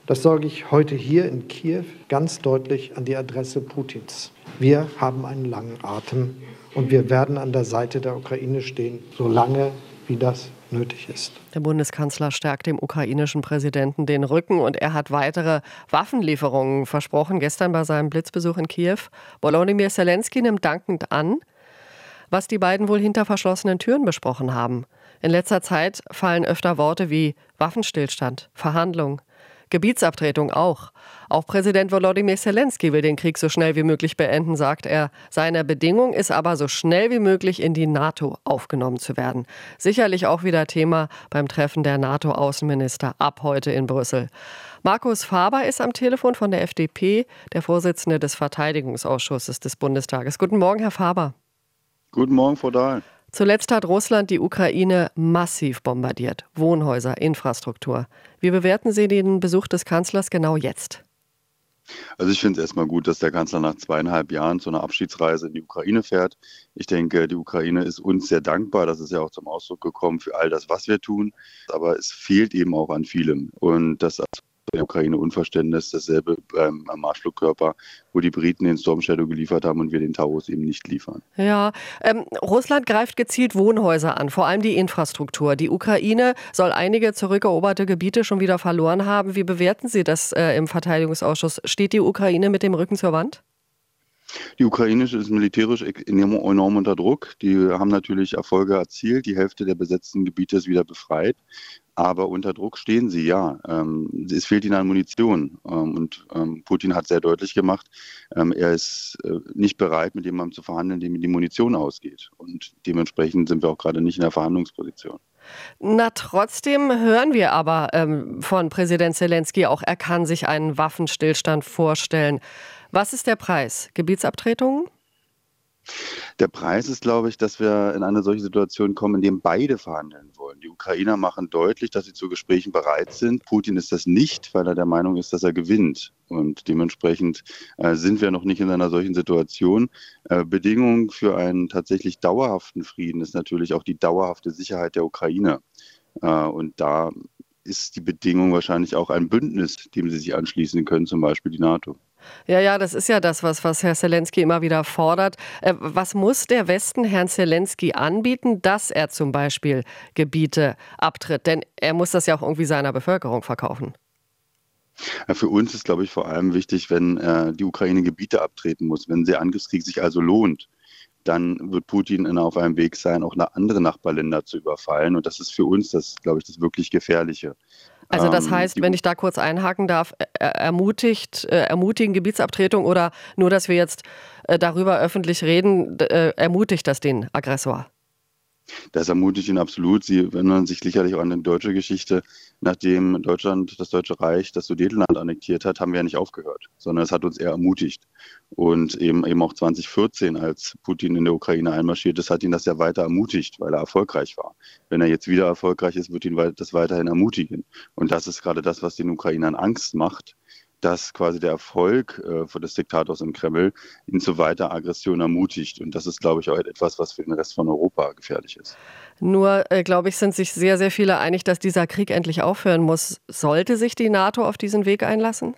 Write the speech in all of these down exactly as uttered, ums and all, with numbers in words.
Das sage ich heute hier in Kiew ganz deutlich an die Adresse Putins. Wir haben einen langen Atem und wir werden an der Seite der Ukraine stehen, solange wie das nötig ist. Der Bundeskanzler stärkt dem ukrainischen Präsidenten den Rücken und er hat weitere Waffenlieferungen versprochen, gestern bei seinem Blitzbesuch in Kiew. Volodymyr Zelensky nimmt dankend an, was die beiden wohl hinter verschlossenen Türen besprochen haben. In letzter Zeit fallen öfter Worte wie Waffenstillstand, Verhandlung, Gebietsabtretung auch. Auch Präsident Volodymyr Zelensky will den Krieg so schnell wie möglich beenden, sagt er. Seine Bedingung ist aber, so schnell wie möglich in die NATO aufgenommen zu werden. Sicherlich auch wieder Thema beim Treffen der NATO-Außenminister ab heute in Brüssel. Markus Faber ist am Telefon von der F D P, der Vorsitzende des Verteidigungsausschusses des Bundestages. Guten Morgen, Herr Faber. Guten Morgen, Frau Dahl. Zuletzt hat Russland die Ukraine massiv bombardiert. Wohnhäuser, Infrastruktur. Wie bewerten Sie den Besuch des Kanzlers genau jetzt? Also ich finde es erstmal gut, dass der Kanzler nach zweieinhalb Jahren zu einer Abschiedsreise in die Ukraine fährt. Ich denke, die Ukraine ist uns sehr dankbar. Das ist ja auch zum Ausdruck gekommen für all das, was wir tun. Aber es fehlt eben auch an vielem. Und das der Ukraine Unverständnis, dasselbe beim ähm, Marschflugkörper, wo die Briten den Storm Shadow geliefert haben und wir den Taurus eben nicht liefern. Ja, ähm, Russland greift gezielt Wohnhäuser an, vor allem die Infrastruktur. Die Ukraine soll einige zurückeroberte Gebiete schon wieder verloren haben. Wie bewerten Sie das äh, im Verteidigungsausschuss? Steht die Ukraine mit dem Rücken zur Wand? Die Ukraine ist militärisch enorm unter Druck. Die haben natürlich Erfolge erzielt. Die Hälfte der besetzten Gebiete ist wieder befreit. Aber unter Druck stehen sie, ja. Ähm, es fehlt ihnen an Munition. Ähm, und ähm, Putin hat sehr deutlich gemacht, ähm, er ist äh, nicht bereit, mit jemandem zu verhandeln, dem die Munition ausgeht. Und dementsprechend sind wir auch gerade nicht in der Verhandlungsposition. Na, trotzdem hören wir aber ähm, von Präsident Zelensky auch, er kann sich einen Waffenstillstand vorstellen. Was ist der Preis? Gebietsabtretungen? Der Preis ist, glaube ich, dass wir in eine solche Situation kommen, in der beide verhandeln wollen. Die Ukrainer machen deutlich, dass sie zu Gesprächen bereit sind. Putin ist das nicht, weil er der Meinung ist, dass er gewinnt. Und dementsprechend äh, sind wir noch nicht in einer solchen Situation. Äh, Bedingung für einen tatsächlich dauerhaften Frieden ist natürlich auch die dauerhafte Sicherheit der Ukraine. Äh, und da ist die Bedingung wahrscheinlich auch ein Bündnis, dem sie sich anschließen können, zum Beispiel die NATO. Ja, ja, das ist ja das, was, was Herr Zelensky immer wieder fordert. Äh, was muss der Westen Herrn Zelensky anbieten, dass er zum Beispiel Gebiete abtritt? Denn er muss das ja auch irgendwie seiner Bevölkerung verkaufen. Ja, für uns ist, glaube ich, vor allem wichtig, wenn äh, die Ukraine Gebiete abtreten muss, wenn der Angriffskrieg sich also lohnt. Dann wird Putin auf einem Weg sein, auch andere Nachbarländer zu überfallen. Und das ist für uns, das, glaube ich, das wirklich Gefährliche. Also das heißt, ähm, wenn ich da kurz einhaken darf, ermutigt, äh, ermutigen Gebietsabtretung oder nur, dass wir jetzt äh, darüber öffentlich reden, äh, ermutigt das den Aggressor? Das ermutigt ihn absolut. Sie erinnern sich sicherlich auch an die deutsche Geschichte. Nachdem Deutschland, das Deutsche Reich, das Sudetenland annektiert hat, haben wir ja nicht aufgehört, sondern es hat uns eher ermutigt. Und eben, eben auch zwanzig vierzehn, als Putin in der Ukraine einmarschiert ist, hat ihn das ja weiter ermutigt, weil er erfolgreich war. Wenn er jetzt wieder erfolgreich ist, wird ihn das weiterhin ermutigen. Und das ist gerade das, was den Ukrainern Angst macht, dass quasi der Erfolg äh, des Diktators im Kreml ihn zu weiter Aggression ermutigt. Und das ist, glaube ich, auch etwas, was für den Rest von Europa gefährlich ist. Nur, äh, glaube ich, sind sich sehr, sehr viele einig, dass dieser Krieg endlich aufhören muss. Sollte sich die NATO auf diesen Weg einlassen?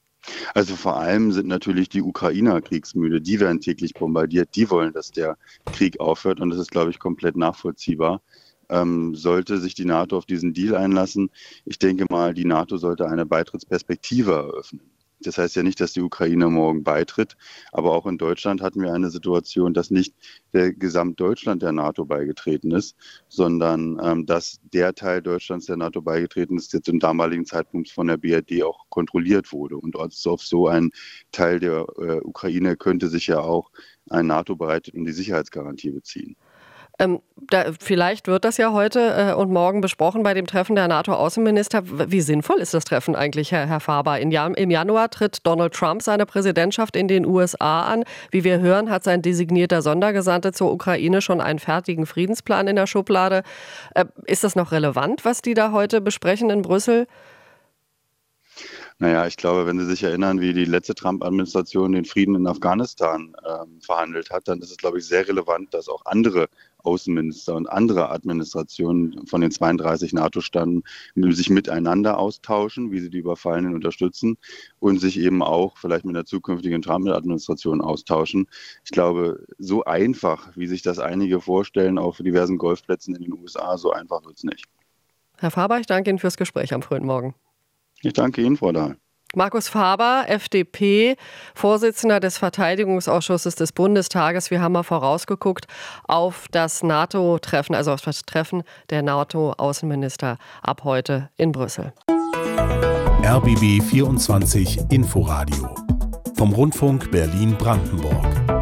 Also vor allem sind natürlich die Ukrainer kriegsmüde. Die werden täglich bombardiert. Die wollen, dass der Krieg aufhört. Und das ist, glaube ich, komplett nachvollziehbar. Ähm, sollte sich die NATO auf diesen Deal einlassen. Ich denke mal, die NATO sollte eine Beitrittsperspektive eröffnen. Das heißt ja nicht, dass die Ukraine morgen beitritt, aber auch in Deutschland hatten wir eine Situation, dass nicht der Gesamtdeutschland der NATO beigetreten ist, sondern ähm, dass der Teil Deutschlands der NATO beigetreten ist, der zum damaligen Zeitpunkt von der B R D auch kontrolliert wurde. Und auf so einen Teil der äh, Ukraine könnte sich ja auch ein NATO-Beitritt um die Sicherheitsgarantie beziehen. Ähm, da, vielleicht wird das ja heute äh, und morgen besprochen bei dem Treffen der NATO-Außenminister. Wie sinnvoll ist das Treffen eigentlich, Herr, Herr Faber? In Jan- Im Januar tritt Donald Trump seine Präsidentschaft in den U S A an. Wie wir hören, hat sein designierter Sondergesandte zur Ukraine schon einen fertigen Friedensplan in der Schublade. Äh, ist das noch relevant, was die da heute besprechen in Brüssel? Naja, ich glaube, wenn Sie sich erinnern, wie die letzte Trump-Administration den Frieden in Afghanistan ähm, verhandelt hat, dann ist es, glaube ich, sehr relevant, dass auch andere Außenminister und andere Administrationen von den zweiunddreißig NATO-Staaten sich miteinander austauschen, wie sie die Überfallenen unterstützen und sich eben auch vielleicht mit der zukünftigen Trump-Administration austauschen. Ich glaube, so einfach, wie sich das einige vorstellen, auf diversen Golfplätzen in den U S A, so einfach wird es nicht. Herr Faber, ich danke Ihnen fürs Gespräch am frühen Morgen. Ich danke Ihnen, Frau Dahl. Markus Faber, F D P, Vorsitzender des Verteidigungsausschusses des Bundestages. Wir haben mal vorausgeguckt auf das NATO-Treffen, also auf das Treffen der NATO-Außenminister ab heute in Brüssel. R B B vierundzwanzig Inforadio vom Rundfunk Berlin-Brandenburg.